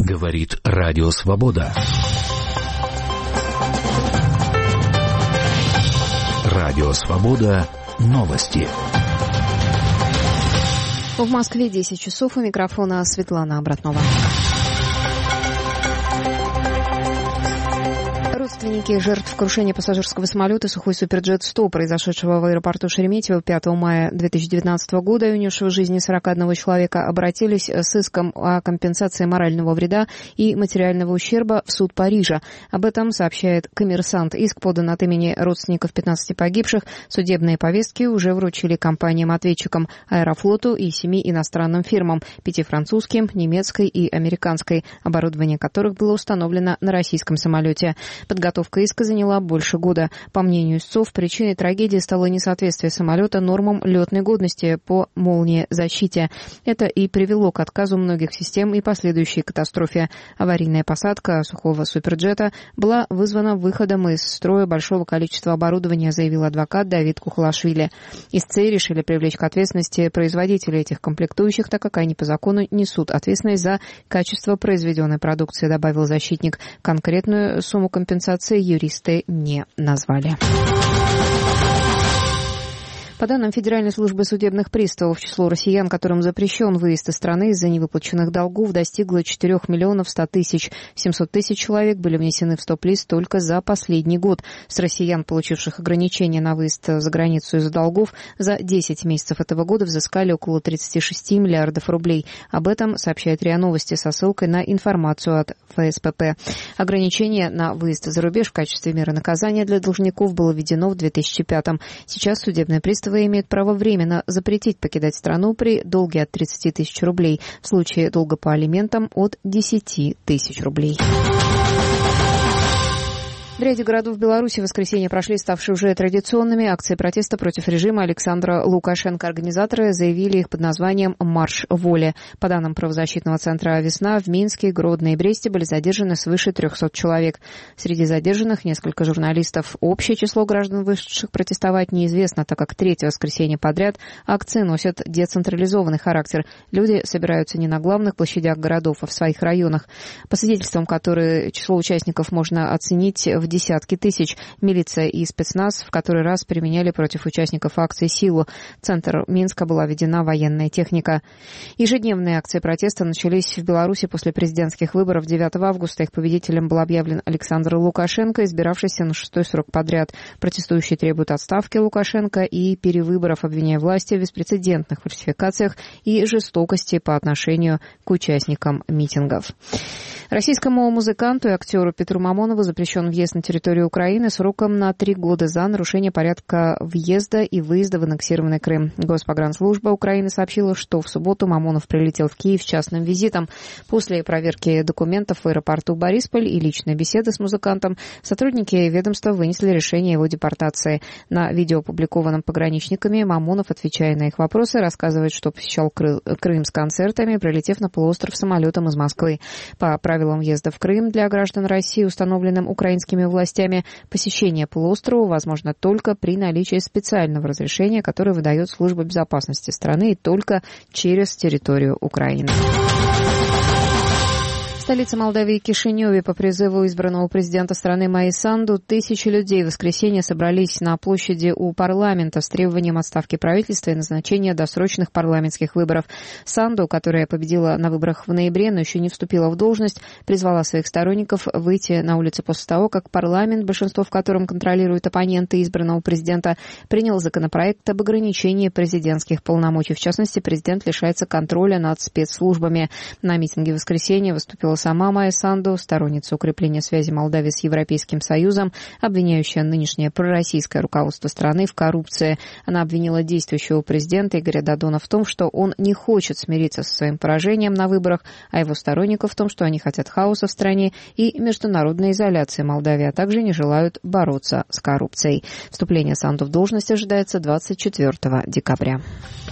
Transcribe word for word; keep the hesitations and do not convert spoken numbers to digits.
Говорит Радио Свобода. Радио Свобода. Новости. В Москве десять часов. У микрофона Светлана Обратнова. Родственники жертв крушения пассажирского самолета «Сухой Суперджет сто», произошедшего в аэропорту Шереметьево пятого мая две тысячи девятнадцатого года и унесшего жизни сорок одного человека, обратились с иском о компенсации морального вреда и материального ущерба в суд Парижа. Об этом сообщает «Коммерсант». Иск подан от имени родственников пятнадцати погибших. Судебные повестки уже вручили компаниям-ответчикам «Аэрофлоту» и семи иностранным фирмам, пяти французским, немецкой и американской, оборудование которых было установлено на российском самолете. Подготовка иска заняла больше года. По мнению истцов, причиной трагедии стало несоответствие самолета нормам летной годности по молниезащите. Это и привело к отказу многих систем и последующей катастрофе. Аварийная посадка сухого суперджета была вызвана выходом из строя большого количества оборудования, заявил адвокат Давид Кухлашвили. Истцы решили привлечь к ответственности производителей этих комплектующих, так как они по закону несут ответственность за качество произведенной продукции, добавил защитник. Конкретную сумму компенсации юристы не назвали. По данным Федеральной службы судебных приставов, число россиян, которым запрещен выезд из страны из-за невыплаченных долгов, достигло четырех миллионов ста тысяч. семьсот тысяч человек были внесены в стоп-лист только за последний год. С россиян, получивших ограничения на выезд за границу из-за долгов, за десять месяцев этого года взыскали около тридцать шесть миллиардов рублей. Об этом сообщает РИА Новости со ссылкой на информацию от эф эс пэ пэ. Ограничение на выезд за рубеж в качестве меры наказания для должников было введено в две тысячи пятом. Сейчас судебные приставы имеют право временно запретить покидать страну при долге от тридцати тысяч рублей, в случае долга по алиментам от десяти тысяч рублей. В ряде городов Беларуси в воскресенье прошли ставшие уже традиционными акции протеста против режима Александра Лукашенко. Организаторы заявили их под названием «Марш воли». По данным правозащитного центра «Весна», в Минске, Гродно и Бресте были задержаны свыше трехсот человек. Среди задержанных несколько журналистов. Общее число граждан, вышедших протестовать, неизвестно, так как третье воскресенье подряд акции носят децентрализованный характер. Люди собираются не на главных площадях городов, а в своих районах. По свидетельствам, которые число участников можно оценить в десятки тысяч. Милиция и спецназ в который раз применяли против участников акции силу. В центр Минска была введена военная техника. Ежедневные акции протеста начались в Беларуси после президентских выборов девятого августа. Их победителем был объявлен Александр Лукашенко, избиравшийся на шестой срок подряд. Протестующие требуют отставки Лукашенко и перевыборов, обвиняя власти в беспрецедентных фальсификациях и жестокости по отношению к участникам митингов. Российскому музыканту и актеру Петру Мамонову запрещен въезд на территорию Украины сроком на три года за нарушение порядка въезда и выезда в аннексированный Крым. Госпогранслужба Украины сообщила, что в субботу Мамонов прилетел в Киев с частным визитом. После проверки документов в аэропорту Борисполь и личной беседы с музыкантом сотрудники ведомства вынесли решение его депортации. На видео, опубликованном пограничниками, Мамонов, отвечая на их вопросы, рассказывает, что посещал Крым с концертами, прилетев на полуостров самолетом из Москвы. По правилам въезда в Крым для граждан России, установленным украинскими властями, посещение полуострова возможно только при наличии специального разрешения, которое выдает Служба безопасности страны, и только через территорию Украины. В столице Молдавии Кишиневе по призыву избранного президента страны Майи Санду тысячи людей в воскресенье собрались на площади у парламента с требованием отставки правительства и назначения досрочных парламентских выборов. Санду, которая победила на выборах в ноябре, но еще не вступила в должность, призвала своих сторонников выйти на улицы после того, как парламент, большинство в котором контролируют оппоненты избранного президента, принял законопроект об ограничении президентских полномочий. В частности, президент лишается контроля над спецслужбами. На митинге в воскресенье выступила сама Майя Санду, сторонница укрепления связи Молдавии с Европейским Союзом, обвиняющая нынешнее пророссийское руководство страны в коррупции. Она обвинила действующего президента Игоря Додона в том, что он не хочет смириться со своим поражением на выборах, а его сторонников в том, что они хотят хаоса в стране и международной изоляции Молдавии, а также не желают бороться с коррупцией. Вступление Санду в должность ожидается двадцать четвёртого декабря.